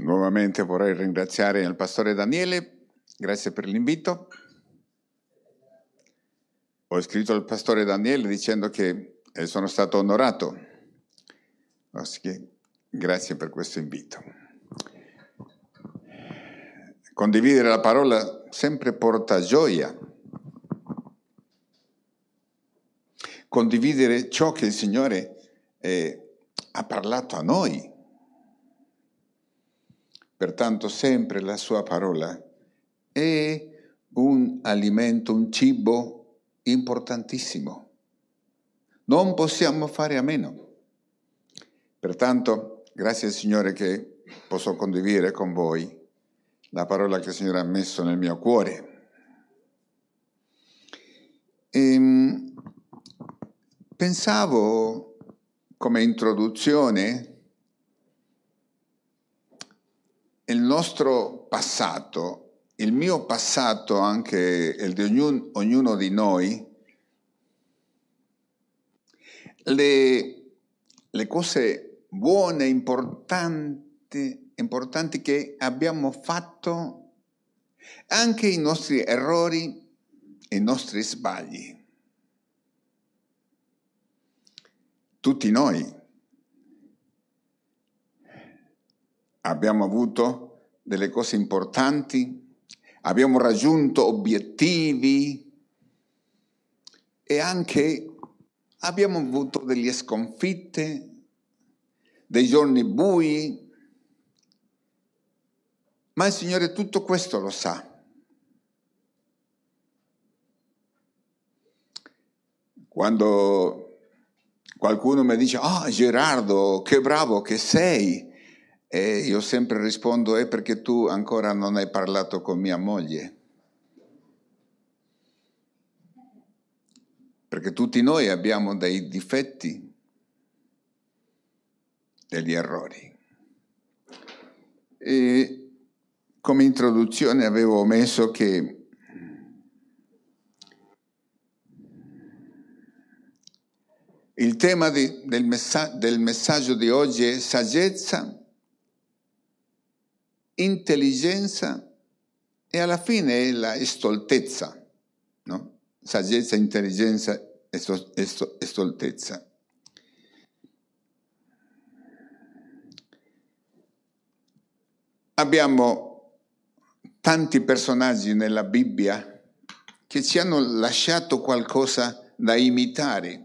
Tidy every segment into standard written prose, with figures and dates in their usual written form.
Nuovamente vorrei ringraziare il pastore Daniele, grazie per l'invito. Ho scritto al pastore Daniele dicendo che sono stato onorato. Grazie per questo invito. Condividere la parola sempre porta gioia. Condividere ciò che il Signore ha parlato a noi. Pertanto sempre la sua parola è un alimento, un cibo importantissimo. Non possiamo fare a meno. Pertanto, grazie al Signore che posso condividere con voi la parola che il Signore ha messo nel mio cuore. Pensavo come introduzione il nostro passato, il mio passato, anche il di ognuno di noi, le cose buone, importanti che abbiamo fatto, anche i nostri errori e i nostri sbagli. Tutti noi abbiamo avuto delle cose importanti, abbiamo raggiunto obiettivi e anche abbiamo avuto delle sconfitte, dei giorni bui, ma il Signore tutto questo lo sa. Quando qualcuno mi dice, Gerardo, che bravo che sei, e io sempre rispondo, è perché tu ancora non hai parlato con mia moglie. Perché tutti noi abbiamo dei difetti, degli errori. E come introduzione avevo messo che il tema del messaggio di oggi è saggezza, intelligenza e alla fine è la stoltezza, no? Saggezza, intelligenza e stoltezza. Abbiamo tanti personaggi nella Bibbia che ci hanno lasciato qualcosa da imitare,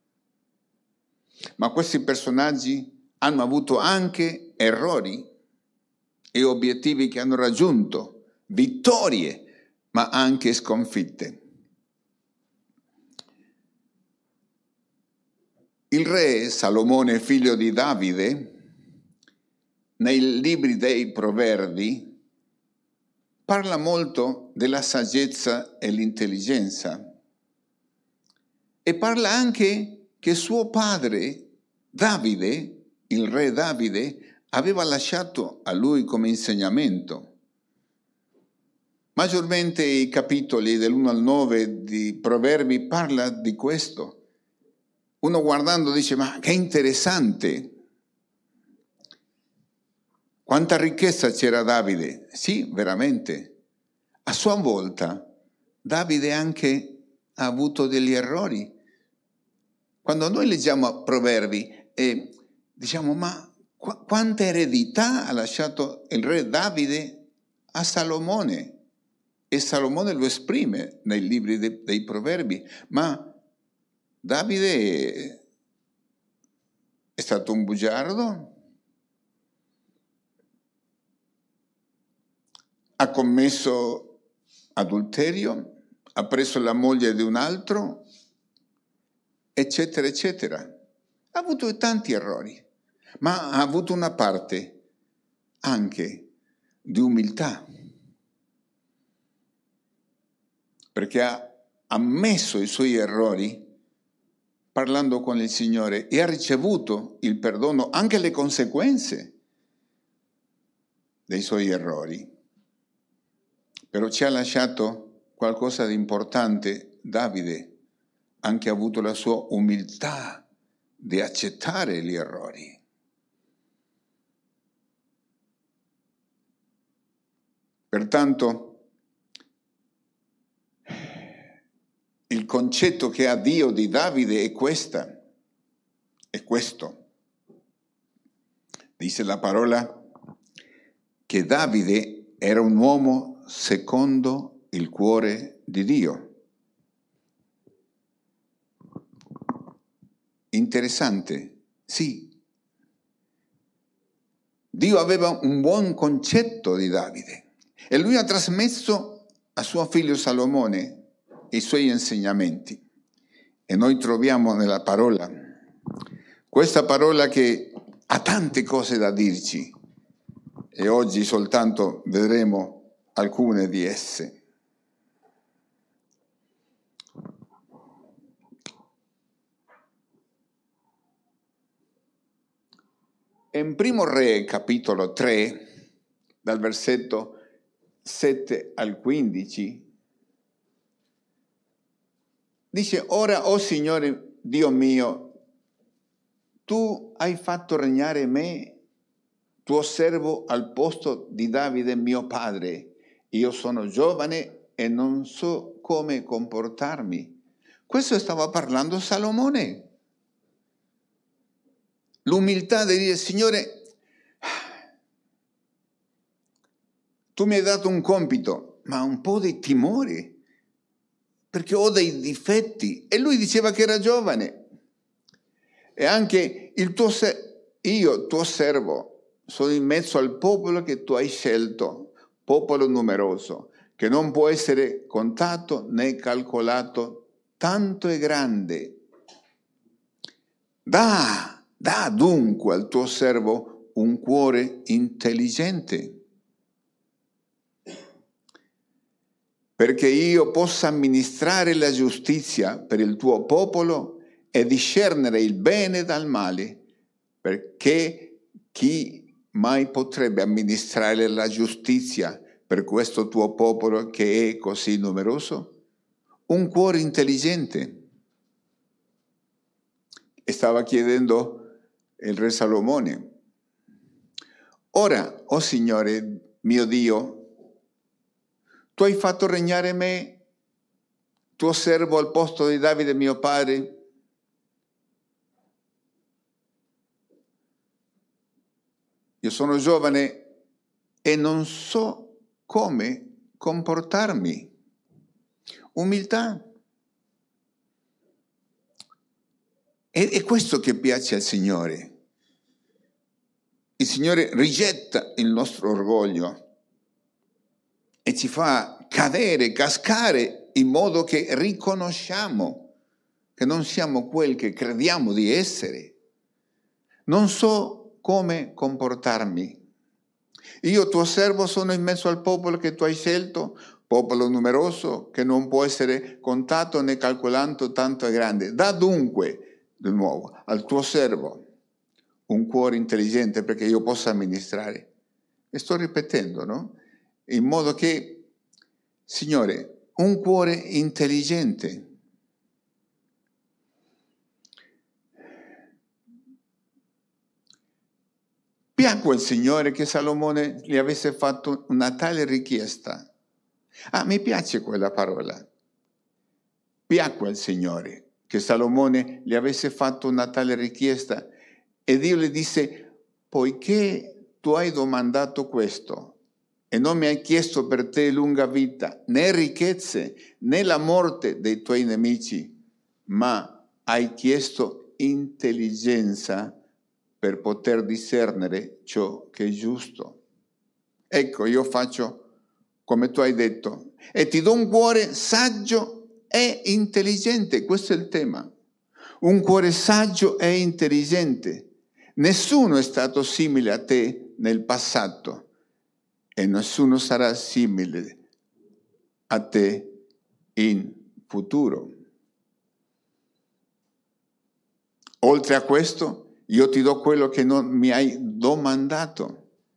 ma questi personaggi hanno avuto anche errori e obiettivi che hanno raggiunto, vittorie, ma anche sconfitte. Il re Salomone, figlio di Davide, nei libri dei Proverbi, parla molto della saggezza e l'intelligenza e parla anche che suo padre Davide, il re Davide, aveva lasciato a lui come insegnamento. Maggiormente i capitoli dell'1 al 9 di Proverbi parla di questo. Uno guardando dice, ma che interessante! Quanta ricchezza c'era Davide? Sì, veramente. A sua volta, Davide anche ha avuto degli errori. Quando noi leggiamo Proverbi diciamo, ma quanta eredità ha lasciato il re Davide a Salomone? E Salomone lo esprime nei libri dei Proverbi. Ma Davide è stato un bugiardo? Ha commesso adulterio? Ha preso la moglie di un altro? Eccetera, eccetera. Ha avuto tanti errori, ma ha avuto una parte anche di umiltà, perché ha ammesso i suoi errori parlando con il Signore e ha ricevuto il perdono, anche le conseguenze dei suoi errori. Però ci ha lasciato qualcosa di importante. Davide anche ha avuto la sua umiltà di accettare gli errori. Pertanto, il concetto che ha Dio di Davide è questo. Dice la parola che Davide era un uomo secondo il cuore di Dio. Interessante, sì. Dio aveva un buon concetto di Davide e lui ha trasmesso a suo figlio Salomone i suoi insegnamenti. E noi troviamo nella parola, questa parola che ha tante cose da dirci e oggi soltanto vedremo alcune di esse. In Primo Re, capitolo 3, dal versetto 7 al 15, dice: Ora, o Signore Dio mio, tu hai fatto regnare me, tuo servo, al posto di Davide mio padre. Io sono giovane e non so come comportarmi. Questo stava parlando Salomone. L'umiltà di dire: Signore, tu mi hai dato un compito, ma un po' di timore, perché ho dei difetti. E lui diceva che era giovane. E anche io, tuo servo, sono in mezzo al popolo che tu hai scelto, popolo numeroso, che non può essere contato né calcolato, tanto è grande. Da dunque al tuo servo un cuore intelligente, perché io possa amministrare la giustizia per il tuo popolo e discernere il bene dal male, perché chi mai potrebbe amministrare la giustizia per questo tuo popolo che è così numeroso? Un cuore intelligente. E stava chiedendo il re Salomone. Ora, o Signore mio Dio, tu hai fatto regnare me, tuo servo, al posto di Davide mio padre. Io sono giovane e non so come comportarmi. Umiltà. È questo che piace al Signore. Il Signore rigetta il nostro orgoglio e ci fa cascare in modo che riconosciamo che non siamo quel che crediamo di essere. Non so come comportarmi. Io, tuo servo, sono in mezzo al popolo che tu hai scelto, popolo numeroso che non può essere contato né calcolato, tanto è grande. Da dunque, di nuovo, al tuo servo un cuore intelligente perché io possa amministrare. E sto ripetendo, no? In modo che, Signore, un cuore intelligente. Piacque al Signore che Salomone gli avesse fatto una tale richiesta. Mi piace quella parola. Piacque al Signore che Salomone gli avesse fatto una tale richiesta. E Dio le disse: poiché tu hai domandato questo e non mi hai chiesto per te lunga vita, né ricchezze, né la morte dei tuoi nemici, ma hai chiesto intelligenza per poter discernere ciò che è giusto. Ecco, io faccio come tu hai detto e ti do un cuore saggio e intelligente. Questo è il tema. Un cuore saggio e intelligente. Nessuno è stato simile a te nel passato e nessuno sarà simile a te in futuro. Oltre a questo, io ti do quello che non mi hai domandato.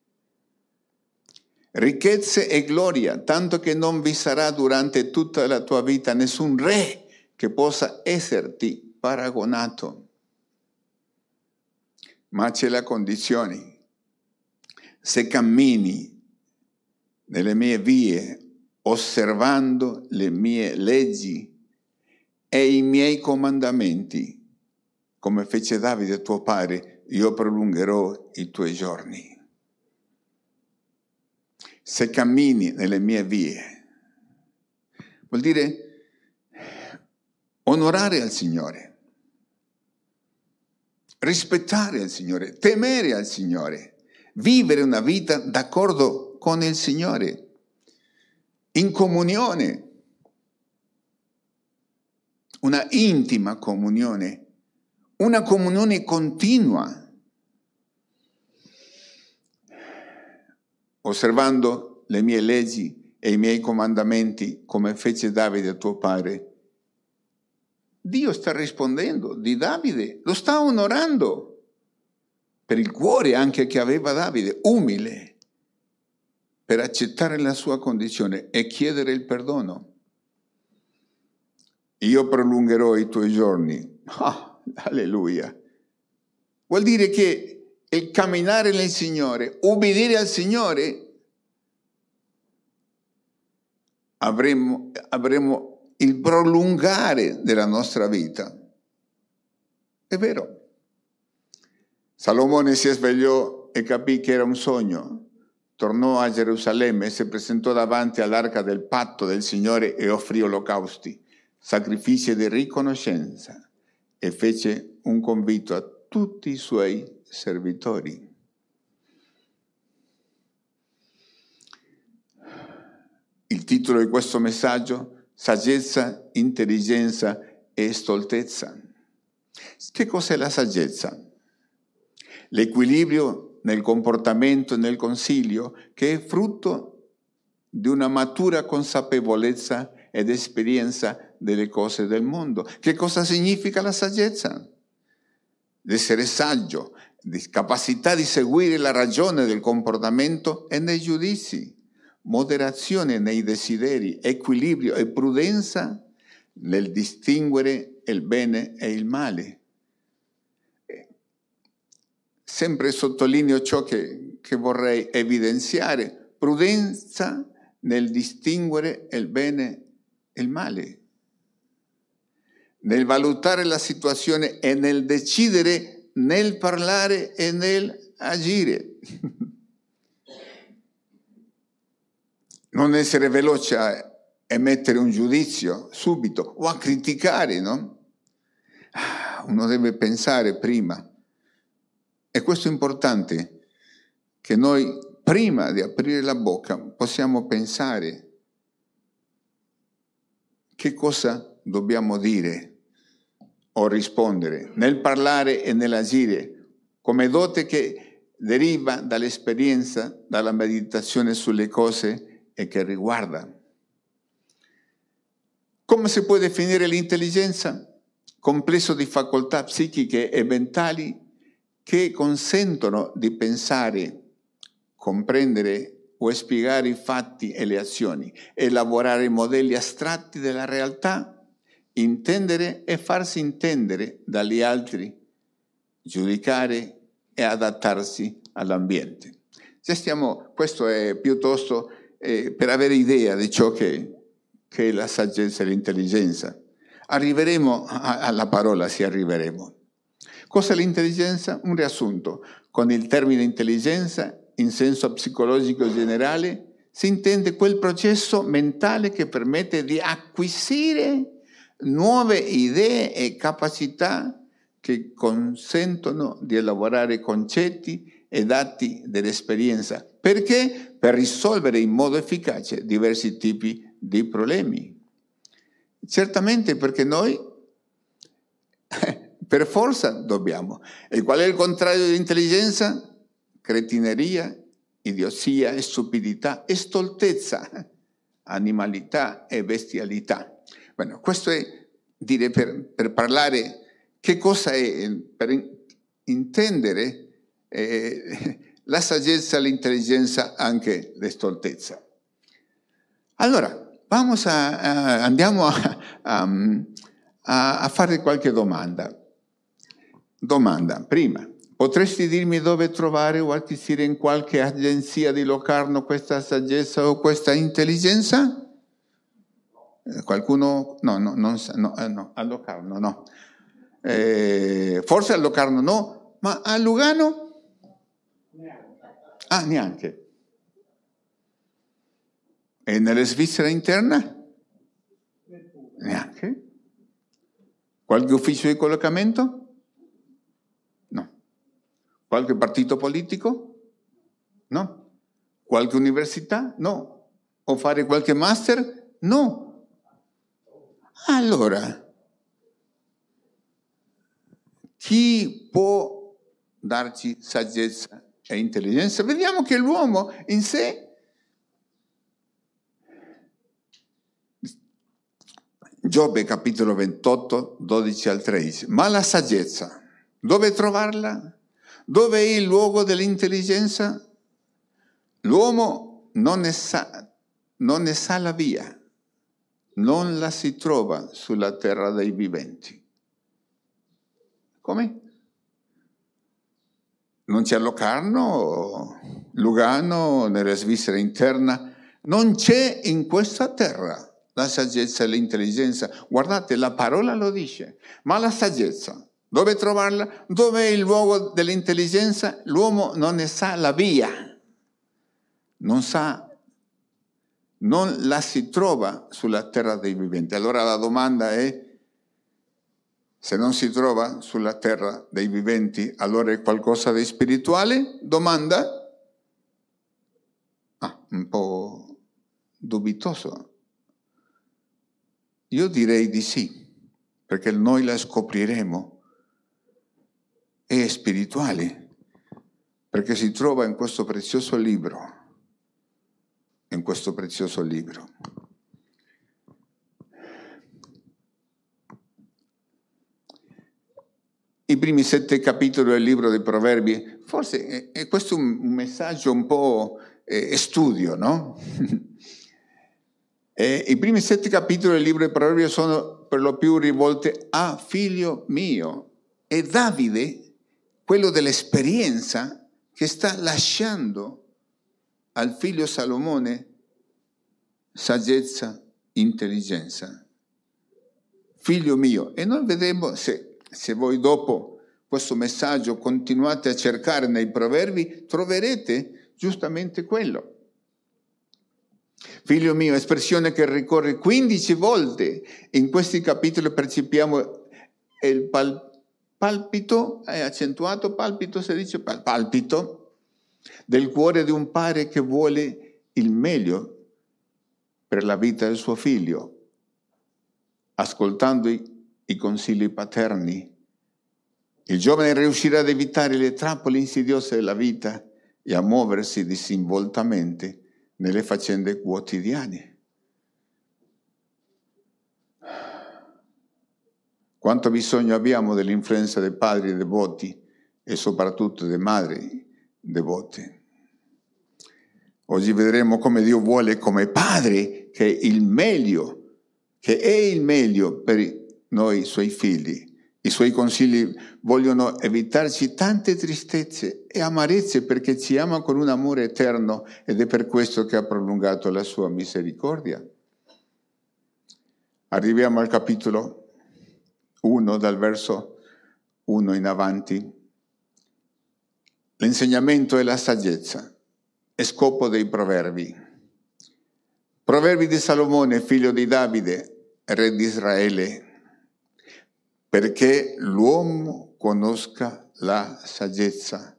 Ricchezze e gloria, tanto che non vi sarà durante tutta la tua vita nessun re che possa esserti paragonato. Ma c'è la condizione: se cammini nelle mie vie, osservando le mie leggi e i miei comandamenti, come fece Davide tuo padre, io prolungherò i tuoi giorni. Se cammini nelle mie vie, vuol dire onorare al Signore, rispettare il Signore, temere al Signore, vivere una vita d'accordo con il Signore, in comunione, una intima comunione, una comunione continua, osservando le mie leggi e i miei comandamenti come fece Davide tuo padre. Dio sta rispondendo di Davide, lo sta onorando per il cuore anche che aveva Davide, umile, per accettare la sua condizione e chiedere il perdono. Io prolungherò i tuoi giorni. Alleluia. Vuol dire che il camminare nel Signore, ubbidire al Signore, avremo il prolungare della nostra vita. È vero. Salomone si svegliò e capì che era un sogno. Tornò a Gerusalemme e si presentò davanti all'arca del patto del Signore e offrì olocausti, sacrifici di riconoscenza, e fece un convito a tutti i suoi servitori. Il titolo di questo messaggio: saggezza, intelligenza e stoltezza. Che cos'è la saggezza? L'equilibrio nel comportamento e nel consiglio, che è frutto di una matura consapevolezza ed esperienza delle cose del mondo. Che cosa significa la saggezza? L'essere saggio, di capacità di seguire la ragione del comportamento e nei giudizi, moderazione nei desideri, equilibrio e prudenza nel distinguere il bene e il male. Sempre sottolineo ciò che vorrei evidenziare: prudenza nel distinguere il bene e il male, nel valutare la situazione e nel decidere, nel parlare e nel agire. Non essere veloce a emettere un giudizio subito o a criticare, no? Uno deve pensare prima. E questo è importante, che noi prima di aprire la bocca possiamo pensare che cosa dobbiamo dire o rispondere, nel parlare e nell'agire, come dote che deriva dall'esperienza, dalla meditazione sulle cose e che riguarda. Come si può definire l'intelligenza? Complesso di facoltà psichiche e mentali che consentono di pensare, comprendere o spiegare i fatti e le azioni, elaborare modelli astratti della realtà, intendere e farsi intendere dagli altri, giudicare e adattarsi all'ambiente. Questo è piuttosto per avere idea di ciò che è la saggezza e l'intelligenza. Arriveremo alla parola, sì, arriveremo. Cos'è l'intelligenza? Un riassunto. Con il termine intelligenza, in senso psicologico generale, si intende quel processo mentale che permette di acquisire nuove idee e capacità che consentono di elaborare concetti e dati dell'esperienza. Perché? Per risolvere in modo efficace diversi tipi di problemi. Certamente perché noi per forza dobbiamo. E qual è il contrario di intelligenza? Cretineria, idiozia e stupidità e stoltezza, animalità e bestialità. Bueno, questo è dire per parlare che cosa è, per intendere la saggezza, l'intelligenza, anche la stoltezza. Allora, andiamo a fare qualche domanda. Domanda, prima, Potresti dirmi dove trovare o acquisire in qualche agenzia di Locarno questa saggezza o questa intelligenza? Qualcuno? No, a Locarno no. Forse a Locarno no, ma a Lugano? Ah, neanche. E nella Svizzera interna? Neanche. Qualche ufficio di collocamento? No. Qualche partito politico? No. Qualche università? No. O fare qualche master? No. Allora, chi può darci saggezza e intelligenza? Vediamo che l'uomo in sé, Giobbe capitolo 28, 12 al 13, ma la saggezza, dove trovarla? Dove è il luogo dell'intelligenza? L'uomo non ne sa la via, non la si trova sulla terra dei viventi. Come? Non c'è a Locarno, Lugano, nella Svizzera interna, non c'è in questa terra la saggezza e l'intelligenza. Guardate, la parola lo dice, ma la saggezza, dove trovarla? Dove è il luogo dell'intelligenza? L'uomo non ne sa la via, non la si trova sulla terra dei viventi. Allora la domanda è, se non si trova sulla terra dei viventi, allora è qualcosa di spirituale? Domanda? Un po' dubitoso. Io direi di sì, perché noi la scopriremo. È spirituale, perché si trova in questo prezioso libro. In questo prezioso libro. I primi 7 capitoli del libro dei Proverbi, forse è questo un messaggio un po' studio, no? I primi 7 capitoli del libro dei Proverbi sono per lo più rivolti a figlio mio. E Davide, quello dell'esperienza, che sta lasciando al figlio Salomone saggezza, intelligenza. Figlio mio. E noi vedremo, se voi dopo questo messaggio continuate a cercare nei proverbi, troverete giustamente quello. Figlio mio, espressione che ricorre 15 volte in questi capitoli, percepiamo il palpito, è accentuato palpito, si dice palpito, del cuore di un padre che vuole il meglio per la vita del suo figlio, ascoltando i consigli paterni. Il giovane riuscirà ad evitare le trappole insidiose della vita e a muoversi disinvoltamente nelle faccende quotidiane. Quanto bisogno abbiamo dell'influenza dei padri devoti e soprattutto delle madri devote. Oggi vedremo come Dio vuole come padre che è il meglio per noi suoi figli. I suoi consigli vogliono evitarci tante tristezze e amarezze perché ci ama con un amore eterno ed è per questo che ha prolungato la sua misericordia. Arriviamo al capitolo 1, dal verso 1 in avanti. L'insegnamento e la saggezza è scopo dei proverbi. Proverbi di Salomone, figlio di Davide, re di Israele, perché l'uomo conosca la saggezza,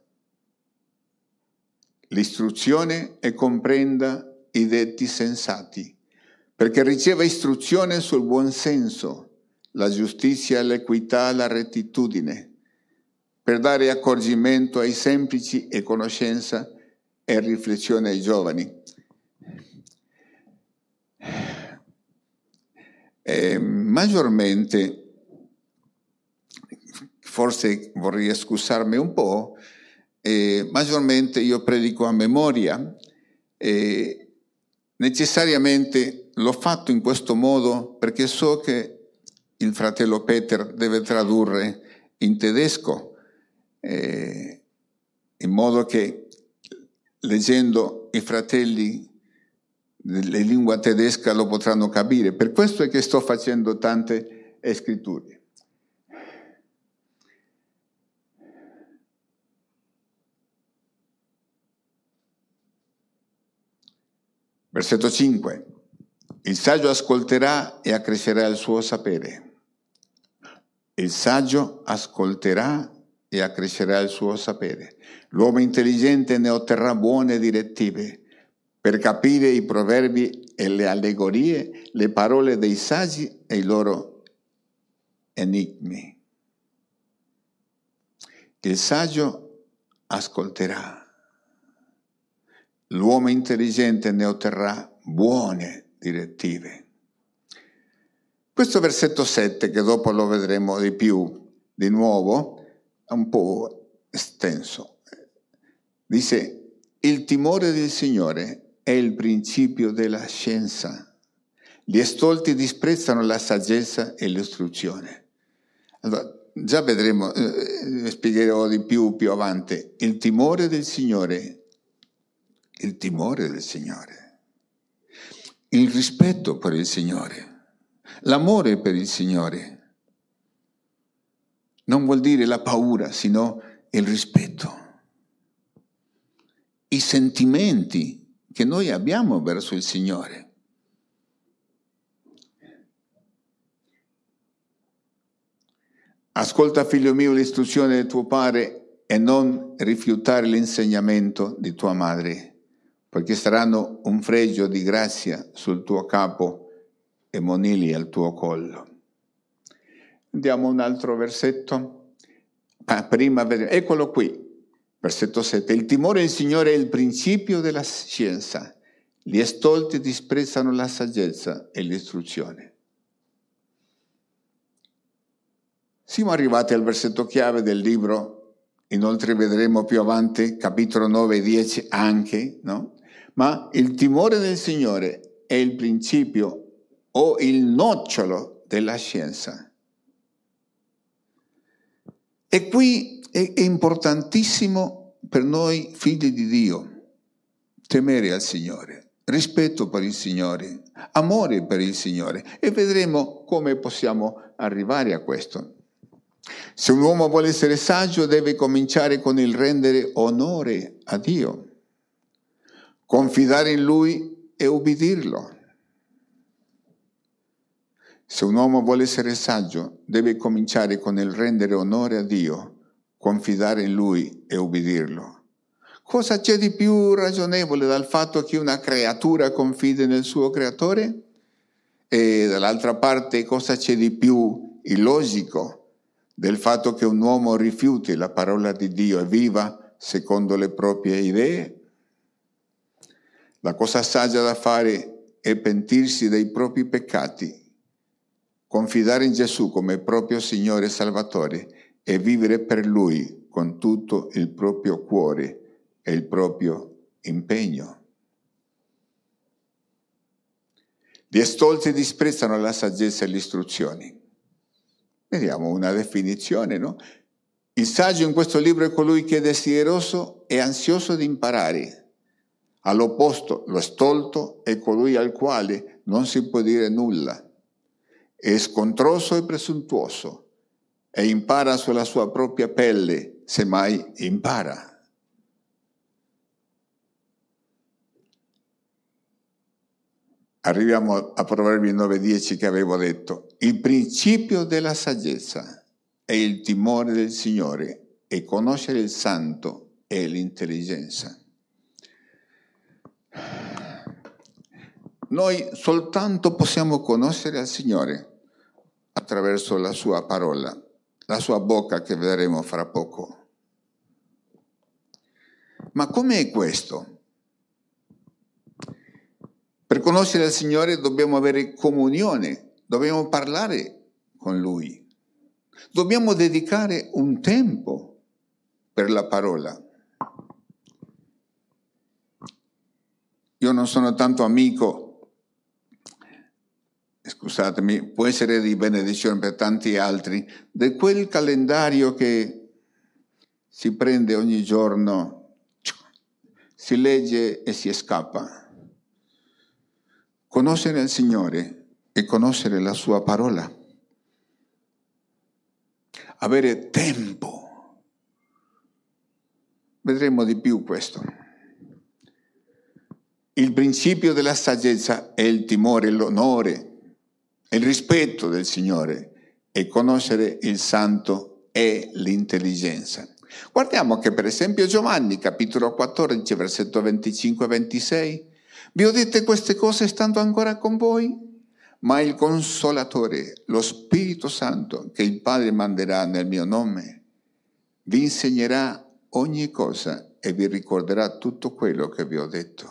l'istruzione e comprenda i detti sensati, perché riceva istruzione sul buon senso, la giustizia, l'equità, la rettitudine, per dare accorgimento ai semplici e conoscenza e riflessione ai giovani. Maggiormente, forse vorrei scusarmi un po', maggiormente io predico a memoria, necessariamente l'ho fatto in questo modo perché so che il fratello Peter deve tradurre in tedesco, in modo che leggendo i fratelli della lingua tedesca lo potranno capire. Per questo è che sto facendo tante scritture. Versetto 5. Il saggio ascolterà e accrescerà il suo sapere. Il saggio ascolterà e accrescerà il suo sapere. L'uomo intelligente ne otterrà buone direttive per capire i proverbi e le allegorie, le parole dei saggi e i loro enigmi. Il saggio ascolterà. L'uomo intelligente ne otterrà buone direttive. Questo versetto 7, che dopo lo vedremo di più di nuovo, è un po' estenso. Dice: il timore del Signore è il principio della scienza. Gli stolti disprezzano la saggezza e l'istruzione. Allora, già vedremo, spiegherò di più avanti. Il timore del Signore, il rispetto per il Signore. L'amore per il Signore non vuol dire la paura, sino il rispetto. I sentimenti che noi abbiamo verso il Signore. Ascolta, figlio mio, l'istruzione di tuo padre e non rifiutare l'insegnamento di tua madre, perché saranno un fregio di grazia sul tuo capo e monili al tuo collo. Andiamo a un altro versetto. Eccolo qui, versetto 7. Il timore del Signore è il principio della scienza. Gli stolti disprezzano la saggezza e l'istruzione. Siamo arrivati al versetto chiave del libro, inoltre vedremo più avanti, capitolo 9 e 10 anche, no? Ma il timore del Signore è il principio o il nocciolo della scienza. E qui è importantissimo per noi figli di Dio temere al Signore, rispetto per il Signore, amore per il Signore, e vedremo come possiamo arrivare a questo. Se un uomo vuole essere saggio, deve cominciare con il rendere onore a Dio, confidare in Lui e ubbidirlo. Se un uomo vuole essere saggio, deve cominciare con il rendere onore a Dio, confidare in Lui e ubbidirlo. Cosa c'è di più ragionevole dal fatto che una creatura confidi nel suo creatore? E dall'altra parte, cosa c'è di più illogico del fatto che un uomo rifiuti la parola di Dio e viva secondo le proprie idee? La cosa saggia da fare è pentirsi dei propri peccati, confidare in Gesù come proprio Signore e Salvatore e vivere per Lui con tutto il proprio cuore e il proprio impegno. Gli stolti disprezzano la saggezza e le istruzioni. Vediamo una definizione, no? Il saggio in questo libro è colui che è desideroso e ansioso di imparare. All'opposto, lo stolto è colui al quale non si può dire nulla. È scontroso e presuntuoso e impara sulla sua propria pelle, se mai impara. Arriviamo a Proverbi 9:10 che avevo detto. Il principio della saggezza è il timore del Signore e conoscere il Santo è l'intelligenza. Noi soltanto possiamo conoscere il Signore attraverso la sua parola, la sua bocca che vedremo fra poco. Ma com'è questo? Per conoscere il Signore dobbiamo avere comunione, dobbiamo parlare con Lui, dobbiamo dedicare un tempo per la parola. Io non sono tanto amico, scusatemi, può essere di benedizione per tanti altri, di quel calendario che si prende ogni giorno, si legge e si scappa. Conoscere il Signore e conoscere la sua parola. Avere tempo. Vedremo di più questo. Il principio della saggezza è il timore, l'onore, il rispetto del Signore, e conoscere il Santo è l'intelligenza. Guardiamo che per esempio Giovanni, capitolo 14, versetto 25-26, vi ho dette queste cose stando ancora con voi, ma il Consolatore, lo Spirito Santo, che il Padre manderà nel mio nome, vi insegnerà ogni cosa e vi ricorderà tutto quello che vi ho detto.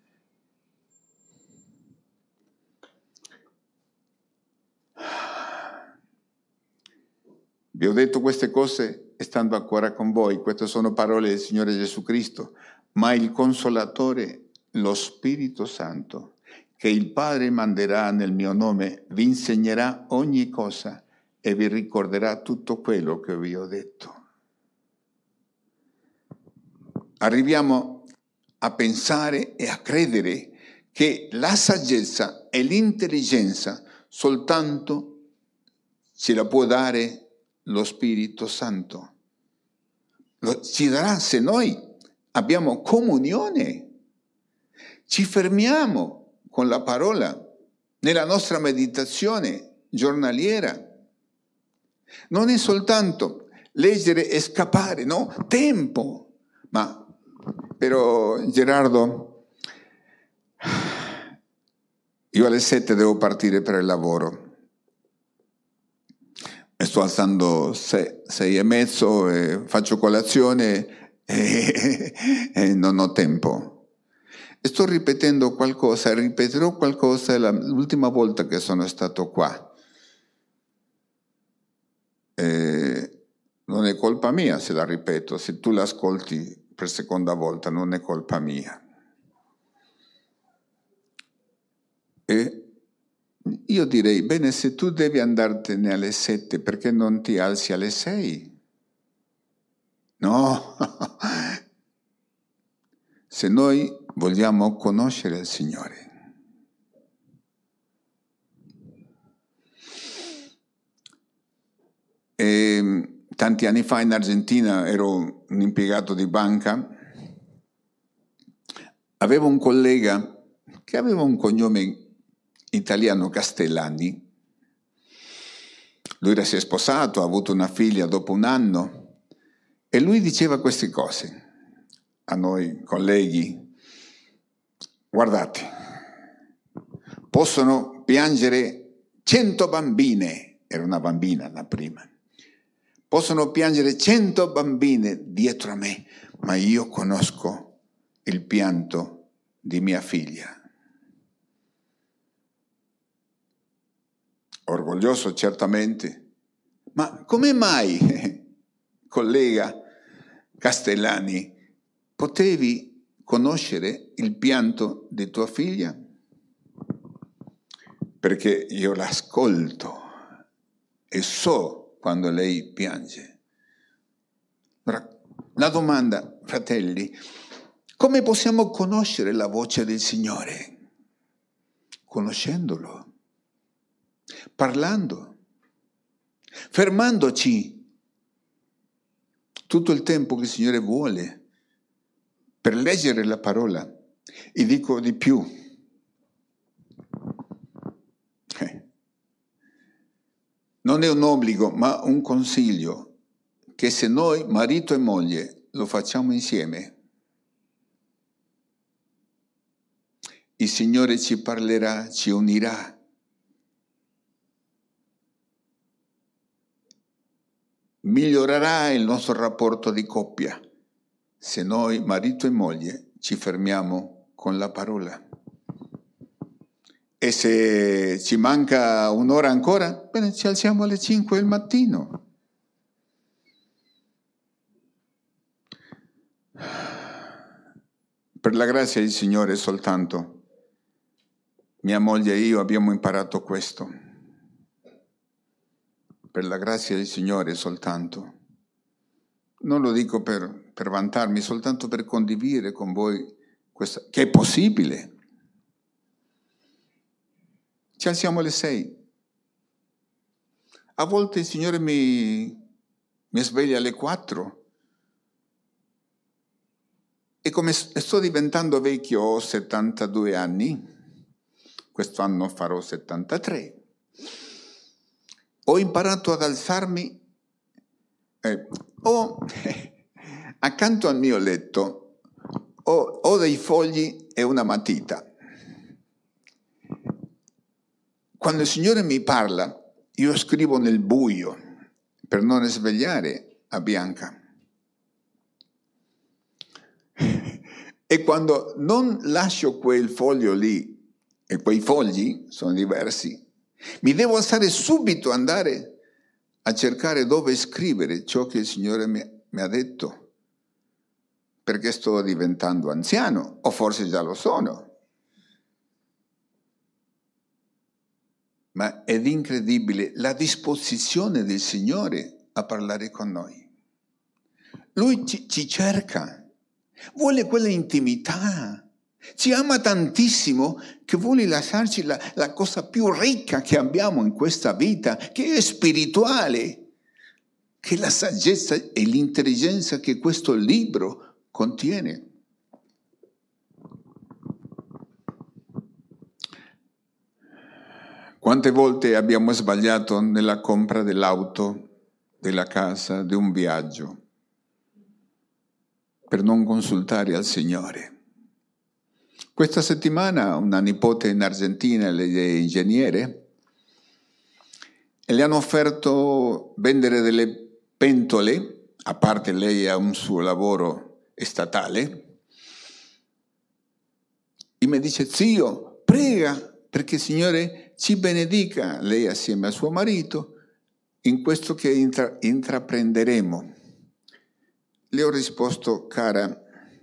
Vi ho detto queste cose stando ancora con voi. Queste sono parole del Signore Gesù Cristo. Ma il Consolatore, lo Spirito Santo, che il Padre manderà nel mio nome, vi insegnerà ogni cosa e vi ricorderà tutto quello che vi ho detto. Arriviamo a pensare e a credere che la saggezza e l'intelligenza soltanto ce la può dare lo Spirito Santo. Ci darà se noi abbiamo comunione, ci fermiamo con la parola nella nostra meditazione giornaliera. Non è soltanto leggere e scappare, no? Tempo. Ma però Gerardo, io alle 7 devo partire per il lavoro. Mi sto alzando 6:30 e faccio colazione e non ho tempo. E sto ripetendo qualcosa, ripeterò qualcosa l'ultima volta che sono stato qua. Non è colpa mia se la ripeto, se tu l'ascolti per seconda volta non è colpa mia. E io direi, bene, se tu devi andartene alle 7, perché non ti alzi alle 6? No! Se noi vogliamo conoscere il Signore. E tanti anni fa in Argentina ero un impiegato di banca, avevo un collega che aveva un cognome italiano, Castellani. Lui si è sposato, ha avuto una figlia dopo un anno e lui diceva queste cose a noi colleghi: guardate, possono piangere 100 bambine, era una bambina la prima, possono piangere 100 bambine dietro a me, ma io conosco il pianto di mia figlia. Orgoglioso certamente, ma come mai, collega Castellani, potevi conoscere il pianto di tua figlia? Perché io l'ascolto e so quando lei piange. Ora, la domanda, fratelli, come possiamo conoscere la voce del Signore? Conoscendolo. Parlando, fermandoci tutto il tempo che il Signore vuole per leggere la parola. E dico di più, non è un obbligo ma un consiglio, che se noi marito e moglie lo facciamo insieme, il Signore ci parlerà, ci unirà. Migliorerà il nostro rapporto di coppia se noi, marito e moglie, ci fermiamo con la parola. E se ci manca un'ora ancora, bene, ci alziamo alle 5 del mattino. Per la grazia del Signore soltanto mia moglie e io abbiamo imparato questo. Per la grazia del Signore soltanto. non lo dico per vantarmi, soltanto per condividere con voi questo, che è possibile. Ci alziamo alle 6. A volte il Signore mi sveglia alle 4. E come sto diventando vecchio, ho 72 anni, quest'anno farò 73, ho imparato ad alzarmi, accanto al mio letto ho dei fogli e una matita. Quando il Signore mi parla, io scrivo nel buio per non svegliare a Bianca. E quando non lascio quel foglio lì, e quei fogli sono diversi, mi devo alzare subito, andare a cercare dove scrivere ciò che il Signore mi ha detto, perché sto diventando anziano, o forse già lo sono. Ma è incredibile la disposizione del Signore a parlare con noi. Lui ci cerca, vuole quella intimità, ci ama tantissimo che vuole lasciarci la cosa più ricca che abbiamo in questa vita, che è spirituale, che è la saggezza e l'intelligenza che questo libro contiene. Quante volte abbiamo sbagliato nella compra dell'auto, della casa, di un viaggio, per non consultare al Signore. Questa settimana una nipote in Argentina, lei è ingegnere, e le hanno offerto vendere delle pentole, a parte lei ha un suo lavoro statale, e mi dice: zio, prega perché il Signore ci benedica, lei assieme a suo marito, in questo che intraprenderemo. Le ho risposto: cara,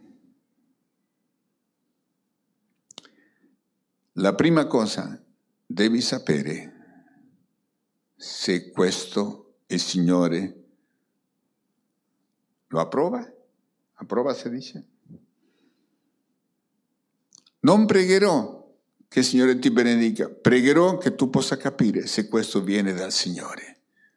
la prima cosa devi sapere se questo il Signore lo approva. Approva, si dice? Non pregherò che il Signore ti benedica, pregherò che tu possa capire se questo viene dal Signore.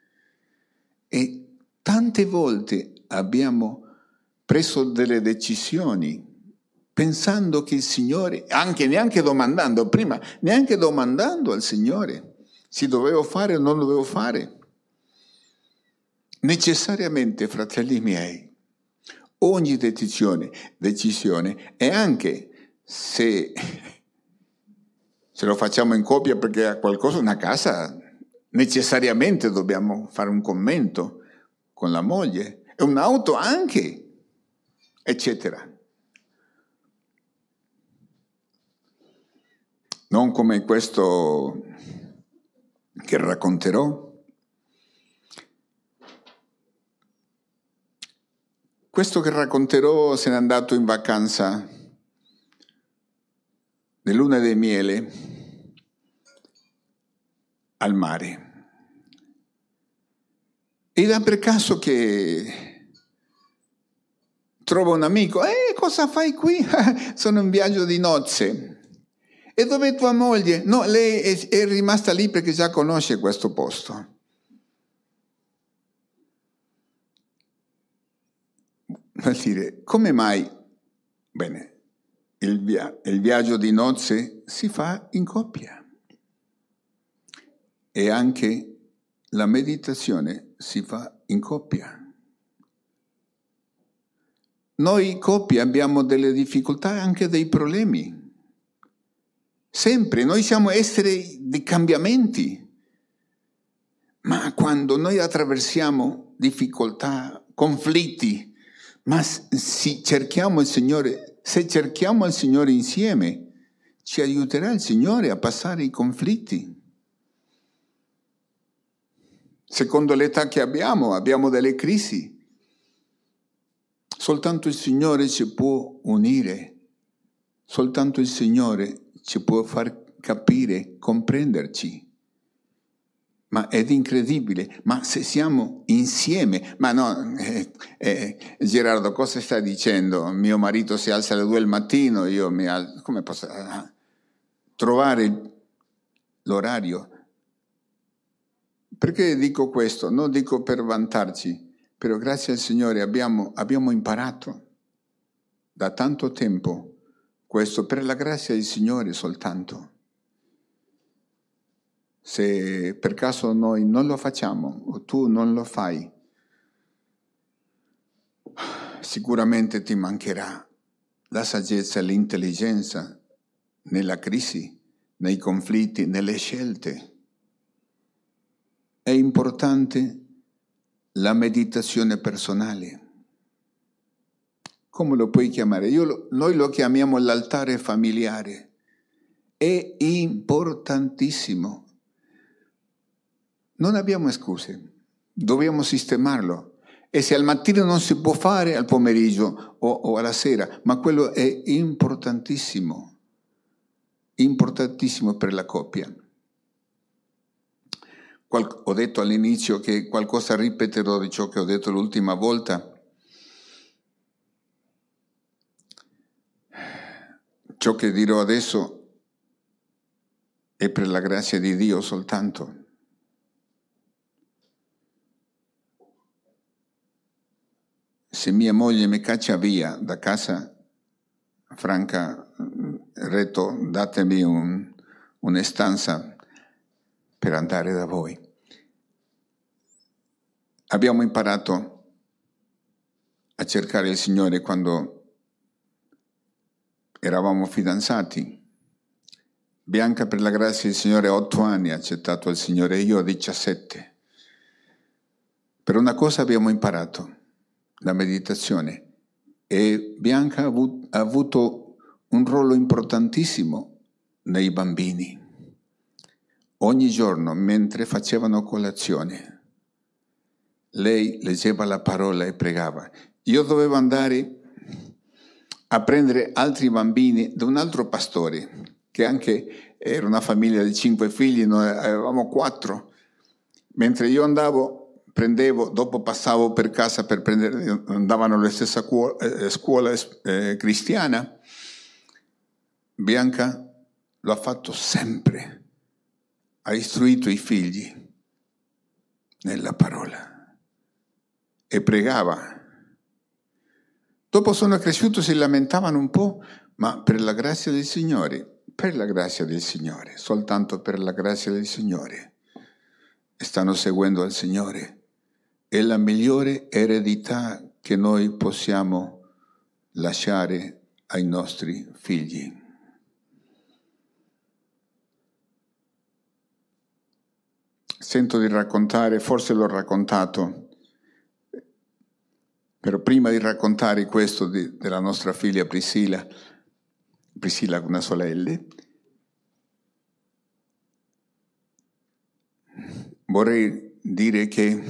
E tante volte abbiamo preso delle decisioni pensando che il Signore, neanche domandando al Signore se dovevo fare o non dovevo fare. Necessariamente, fratelli miei, ogni decisione, e anche se lo facciamo in coppia perché ha qualcosa, una casa, necessariamente dobbiamo fare un commento con la moglie, e un'auto anche, eccetera. Non come questo che racconterò. Questo che racconterò se n'è andato in vacanza di luna di miele al mare. E da per caso che trovo un amico: cosa fai qui? Sono in viaggio di nozze. E dov'è tua moglie? No, lei è rimasta lì perché già conosce questo posto. Vuol dire, come mai? Bene, il viaggio di nozze si fa in coppia. E anche la meditazione si fa in coppia. Noi coppie abbiamo delle difficoltà e anche dei problemi. Sempre, noi siamo esseri di cambiamenti. Ma quando noi attraversiamo difficoltà, conflitti, ma se cerchiamo il Signore insieme, ci aiuterà il Signore a passare i conflitti. Secondo l'età che abbiamo delle crisi. Soltanto il Signore ci può unire, soltanto il Signore ci può far capire, comprenderci. Ma è incredibile, ma se siamo insieme, ma no, Gerardo, cosa stai dicendo? Mio marito si alza alle 2 del mattino, io mi alzo, come posso trovare l'orario? Perché dico questo? Non dico per vantarci, però grazie al Signore abbiamo imparato da tanto tempo questo, per la grazia del Signore soltanto. Se per caso noi non lo facciamo o tu non lo fai, sicuramente ti mancherà la saggezza e l'intelligenza nella crisi, nei conflitti, nelle scelte. È importante la meditazione personale. Come lo puoi chiamare? Noi lo chiamiamo l'altare familiare. È importantissimo. Non abbiamo scuse, dobbiamo sistemarlo. E se al mattino non si può fare, al pomeriggio o alla sera, ma quello è importantissimo per la coppia. Ho detto all'inizio che qualcosa ripeterò di ciò che ho detto l'ultima volta. Ciò che dirò adesso è per la grazia di Dio soltanto. Se mia moglie mi caccia via da casa, Franca, Reto, datemi una stanza per andare da voi. Abbiamo imparato a cercare il Signore quando eravamo fidanzati. Bianca, per la grazia del Signore, ha 8 anni ha accettato il Signore, io ho 17. Per una cosa abbiamo imparato, la meditazione, e Bianca ha avuto un ruolo importantissimo nei bambini. Ogni giorno, mentre facevano colazione, lei leggeva la parola e pregava. Io dovevo andare a prendere altri bambini da un altro pastore, che anche era una famiglia di 5 figli, noi avevamo 4. Mentre io prendevo, dopo passavo per casa per prendere, andavano alla stessa scuola cristiana. Bianca lo ha fatto sempre, ha istruito i figli nella parola e pregava. Dopo sono cresciuto, si lamentavano un po', ma per la grazia del Signore, soltanto per la grazia del Signore, stanno seguendo al Signore. È la migliore eredità che noi possiamo lasciare ai nostri figli. Sento di raccontare, forse l'ho raccontato, però prima di raccontare questo della nostra figlia Priscilla ha una sorella, vorrei dire che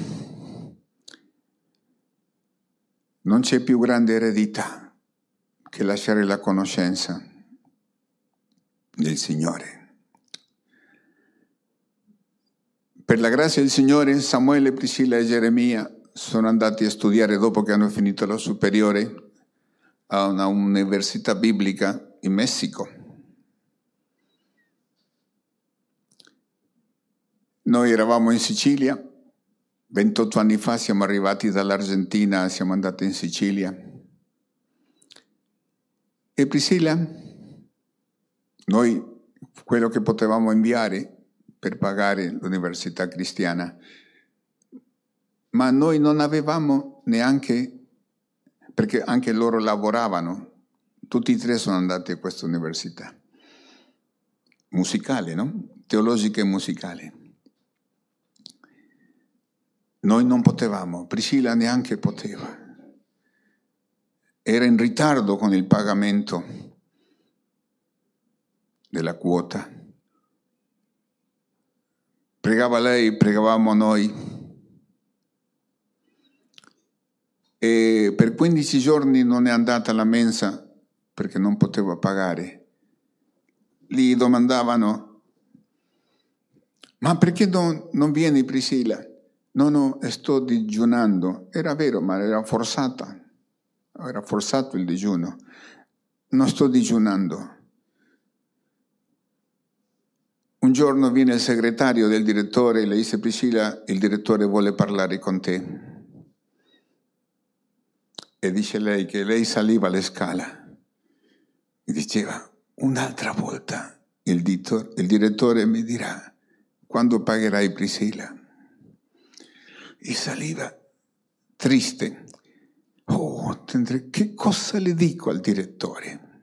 non c'è più grande eredità che lasciare la conoscenza del Signore. Per la grazia del Signore, Samuele, Priscilla e Geremia sono andati a studiare, dopo che hanno finito la superiore, a una università biblica in Messico. Noi eravamo in Sicilia, 28 anni fa siamo arrivati dall'Argentina, siamo andati in Sicilia. E Priscilla, noi quello che potevamo inviare per pagare l'università cristiana, ma noi non avevamo neanche, perché anche loro lavoravano, tutti e 3 sono andati a questa università musicale, no? Teologica e musicale. Noi non potevamo, Priscilla neanche poteva. Era in ritardo con il pagamento della quota. Pregava lei, pregavamo noi. E per 15 giorni non è andata alla mensa perché non poteva pagare. Gli domandavano: Ma perché non vieni, Priscilla? No, sto digiunando. Era vero, ma era forzata. Era forzato il digiuno. Non sto digiunando. Un giorno viene il segretario del direttore e le dice: Priscilla, il direttore vuole parlare con te. E dice lei che lei saliva le scale e diceva: un'altra volta il direttore mi dirà quando pagherai, Priscilla. E saliva triste. Che cosa le dico al direttore?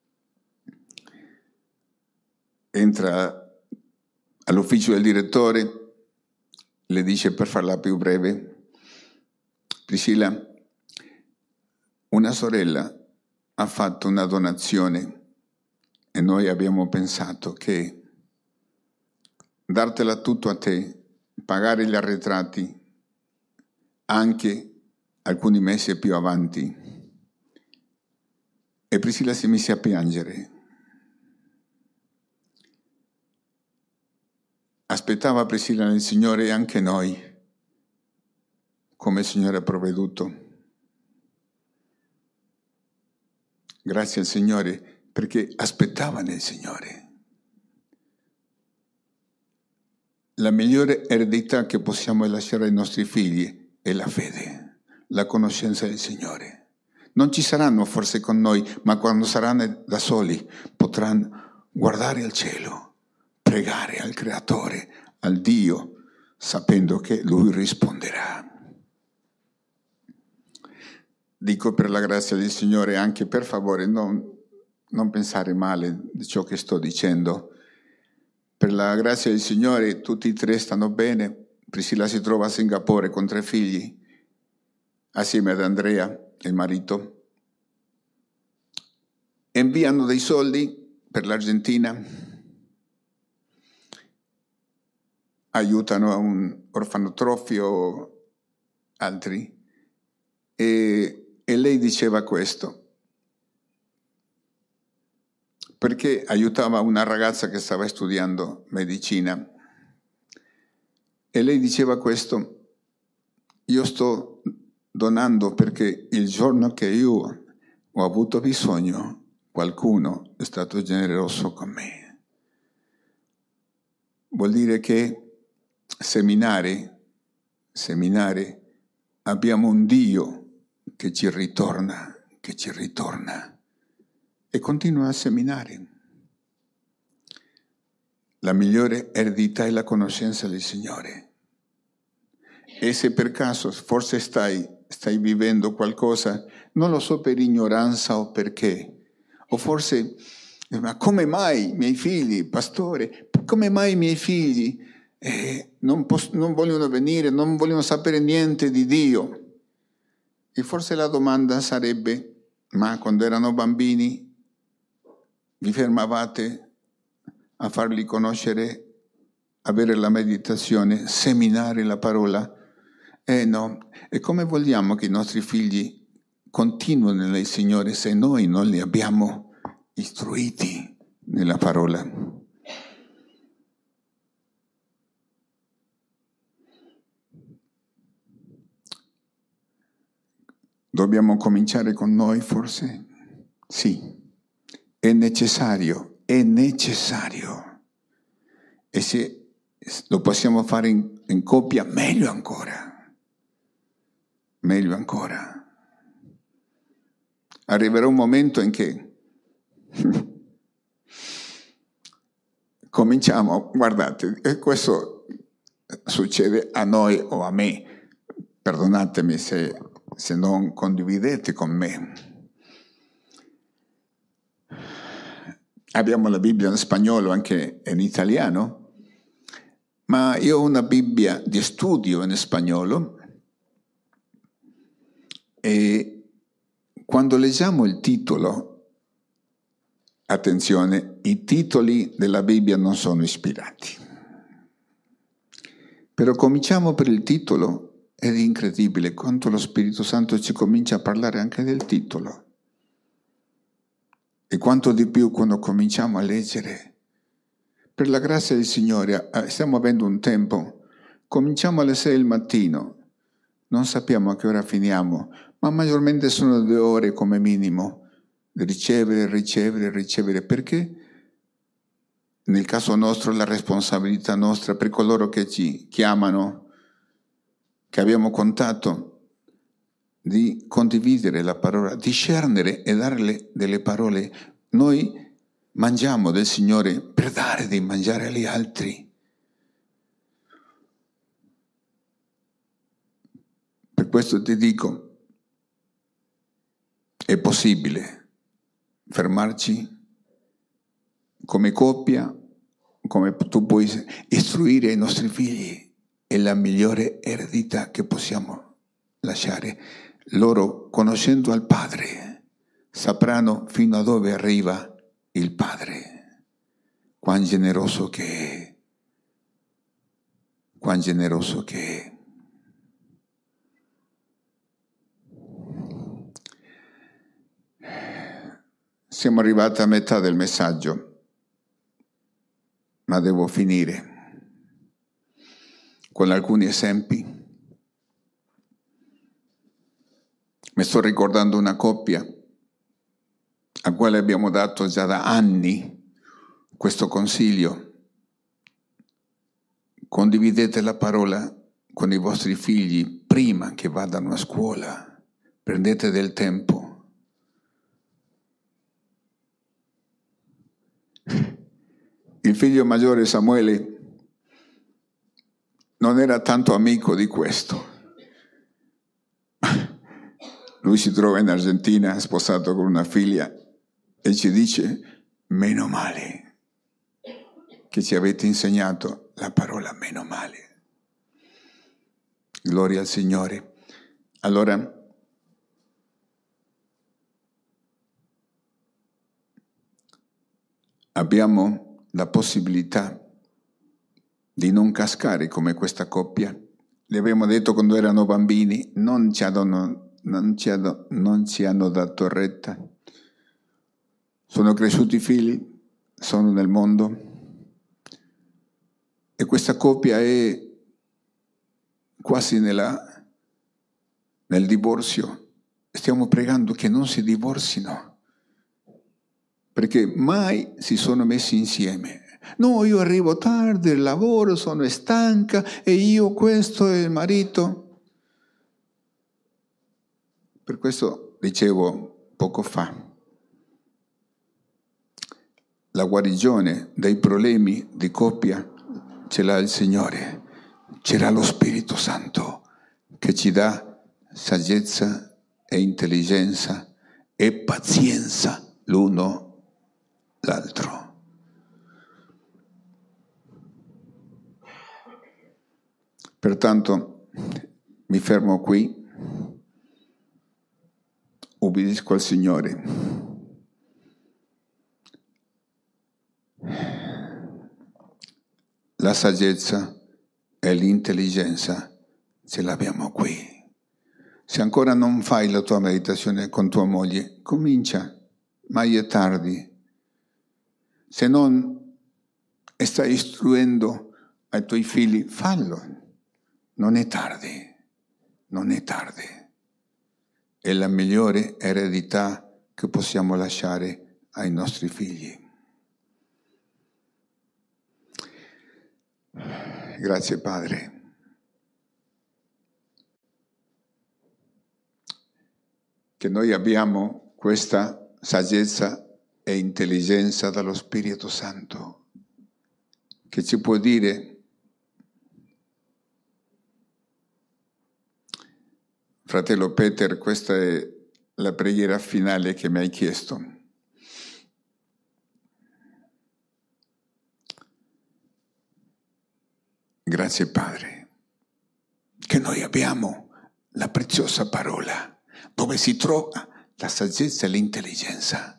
Entra all'ufficio del direttore, le dice, per farla più breve: Priscilla, una sorella ha fatto una donazione e noi abbiamo pensato che dartela tutto a te, pagare gli arretrati anche alcuni mesi più avanti. E Priscilla si mise a piangere. Aspettava Priscilla nel Signore e anche noi, come il Signore ha provveduto. Grazie al Signore, perché aspettava nel Signore. La migliore eredità che possiamo lasciare ai nostri figli è la fede, la conoscenza del Signore. Non ci saranno forse con noi, ma quando saranno da soli potranno guardare al cielo, pregare al Creatore, al Dio, sapendo che Lui risponderà. Dico per la grazia del Signore anche, per favore, non pensare male di ciò che sto dicendo. Per la grazia del Signore tutti e tre stanno bene. Priscilla si trova a Singapore con 3 figli, assieme ad Andrea, il marito. Inviano dei soldi per l'Argentina, aiutano a un orfanotrofio, altri, e lei diceva questo, perché aiutava una ragazza che stava studiando medicina, e lei diceva questo: io sto donando perché il giorno che io ho avuto bisogno qualcuno è stato generoso con me. Vuol dire che seminare, abbiamo un Dio che ci ritorna e continua a seminare. La migliore eredità è la conoscenza del Signore. E se per caso forse stai vivendo qualcosa, non lo so, per ignoranza o perché, o forse, ma come mai i miei figli, pastore, come mai i miei figli non vogliono venire, non vogliono sapere niente di Dio? E forse la domanda sarebbe: ma quando erano bambini vi fermavate a farli conoscere, avere la meditazione, seminare la parola? No. E come vogliamo che i nostri figli continuino nel Signore se noi non li abbiamo istruiti nella parola? Dobbiamo cominciare con noi, forse? Sì, è necessario. E se lo possiamo fare in coppia, meglio ancora. Arriverà un momento in che cominciamo, guardate, e questo succede a noi o a me, perdonatemi se non condividete con me. Abbiamo la Bibbia in spagnolo, anche in italiano, ma io ho una Bibbia di studio in spagnolo e quando leggiamo il titolo, attenzione, i titoli della Bibbia non sono ispirati. Però cominciamo per il titolo ed è incredibile quanto lo Spirito Santo ci comincia a parlare anche del titolo. E quanto di più quando cominciamo a leggere. Per la grazia del Signore stiamo avendo un tempo, cominciamo alle 6 del mattino, non sappiamo a che ora finiamo, ma maggiormente sono 2 ore come minimo, di ricevere, perché nel caso nostro la responsabilità nostra per coloro che ci chiamano, che abbiamo contatto, di condividere la parola, discernere e darle delle parole. Noi mangiamo del Signore per dare di mangiare agli altri. Per questo ti dico, è possibile fermarci come coppia, come tu puoi istruire i nostri figli, è la migliore eredità che possiamo lasciare. Loro, conoscendo al Padre, sapranno fino a dove arriva il Padre, quán generoso che è. Siamo arrivati a metà del messaggio, ma devo finire con alcuni esempi. Mi sto ricordando una coppia a quale abbiamo dato già da anni questo consiglio. Condividete la parola con i vostri figli prima che vadano a scuola. Prendete del tempo. Il figlio maggiore Samuele non era tanto amico di questo. Lui si trova in Argentina, sposato con una figlia, e ci dice: meno male che ci avete insegnato la parola meno male. Gloria al Signore. Allora, abbiamo la possibilità di non cascare come questa coppia. Le abbiamo detto quando erano bambini, non ci hanno dato retta. Sono cresciuti figli, sono nel mondo, e questa coppia è quasi nel divorzio. Stiamo pregando che non si divorzino, perché mai si sono messi insieme. No, io arrivo tardi, il lavoro, sono stanca, e io questo e il marito. Per questo dicevo poco fa, la guarigione dei problemi di coppia ce l'ha il Signore, ce l'ha lo Spirito Santo, che ci dà saggezza e intelligenza e pazienza l'uno l'altro. Pertanto mi fermo qui, obbedisco al Signore. La saggezza e l'intelligenza ce l'abbiamo qui. Se ancora non fai la tua meditazione con tua moglie, comincia, mai è tardi. Se non stai istruendo ai tuoi figli, fallo. Non è tardi, non è tardi. È la migliore eredità che possiamo lasciare ai nostri figli. Grazie Padre. Che noi abbiamo questa saggezza e intelligenza dallo Spirito Santo, che ci può dire: fratello Peter, questa è la preghiera finale che mi hai chiesto. Grazie Padre, che noi abbiamo la preziosa parola, dove si trova la saggezza e l'intelligenza.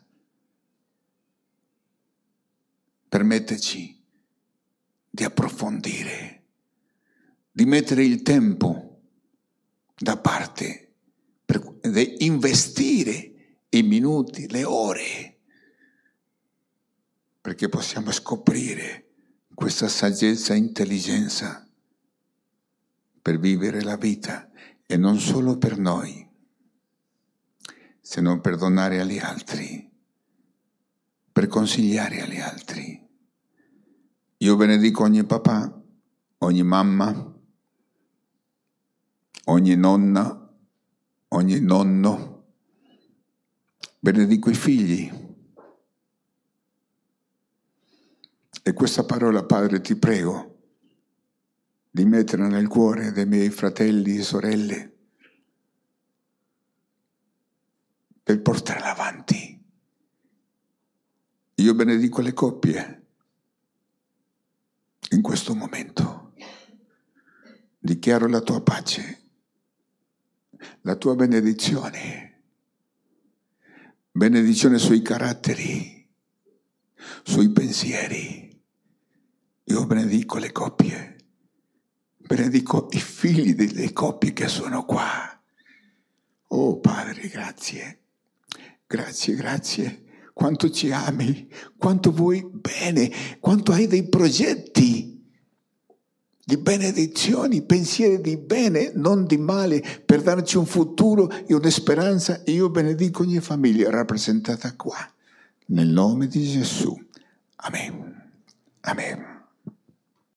Permetteci di approfondire, di mettere il tempo da parte, di investire i minuti, le ore, perché possiamo scoprire questa saggezza e intelligenza per vivere la vita, e non solo per noi, se non per donare agli altri, per consigliare agli altri. Io benedico ogni papà, ogni mamma, ogni nonna, ogni nonno. Benedico i figli. E questa parola, Padre, ti prego di metterla nel cuore dei miei fratelli e sorelle, per portarla avanti. Io benedico le coppie in questo momento. Dichiaro la tua pace, la tua benedizione. Benedizione sui caratteri, sui pensieri. Io benedico le coppie. Benedico i figli delle coppie che sono qua. Oh Padre, grazie. Grazie, grazie. Quanto ci ami, quanto vuoi bene, quanto hai dei progetti di benedizioni, pensieri di bene, non di male, per darci un futuro e una speranza. Io benedico ogni famiglia rappresentata qua. Nel nome di Gesù. Amen. Amen.